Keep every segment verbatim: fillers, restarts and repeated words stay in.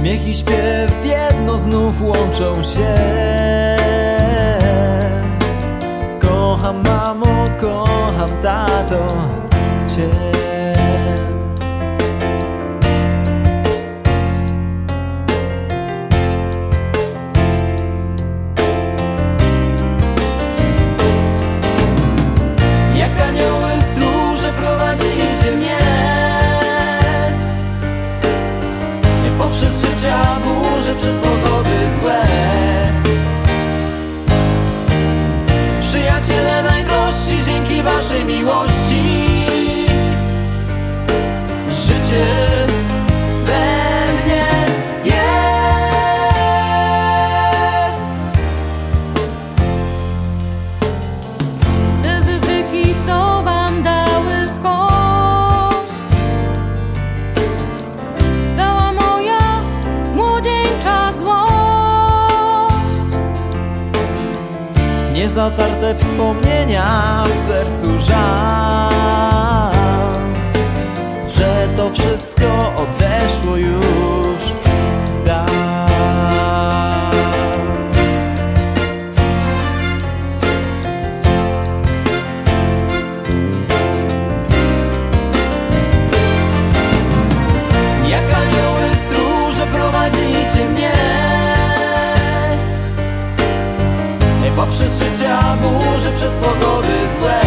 Śmiech i śpiew w jedno znów łączą się. Kocham mamo, kocham tato cię. Jak anioły stróże prowadzicie mnie poprzez życia burze, przez pogody złe. Przyjaciele najdrożsi, dzięki waszej miłości życie we mnie jest. Te wybryki, co wam dały w kość, cała moja młodzieńcza złość, Niezatarte wspomnienia, w sercu żal, że to wszystko odeszło już w dal. Jak anioły stróże prowadzicie mnie poprzez życia burze, przez pogody złe.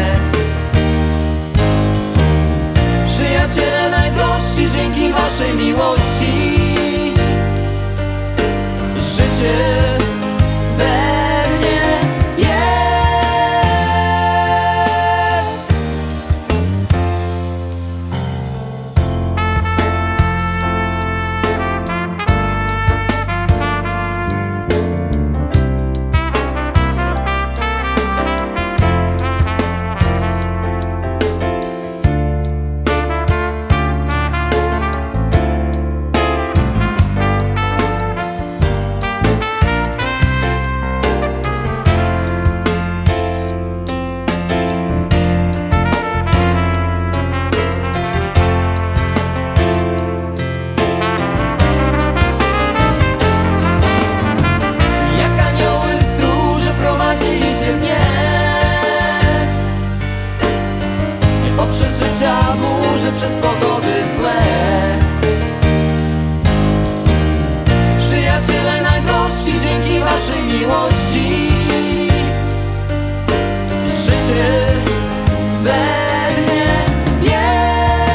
Przyjaciele najdrożsi, dzięki waszej miłości życie we mnie jest. Poprzez życia burze, przez pogody złe. Przyjaciele najdrożsi, dzięki waszej miłości życie we mnie jest.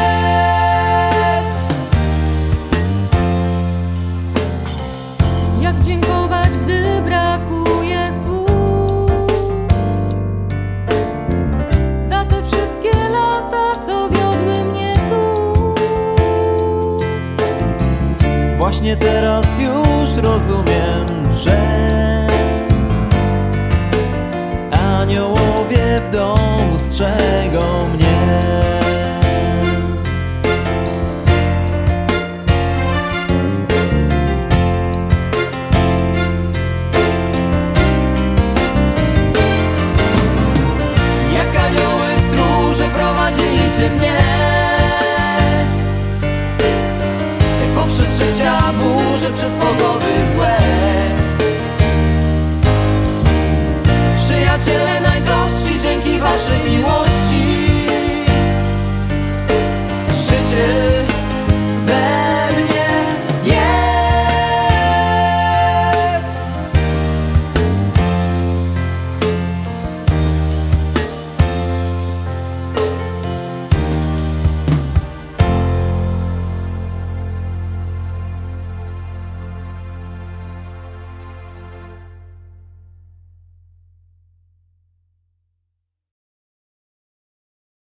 jak dziękować, gdy brakuje słów, za te wszystkie lata, co wiodły mnie tu. Właśnie teraz już rozumiem, że aniołowie w domu strzegą mnie. Jak anioły stróże prowadzicie mnie poprzez życia burze, przez pogody złe. Przyjaciele najdrożsi, dzięki waszej miłości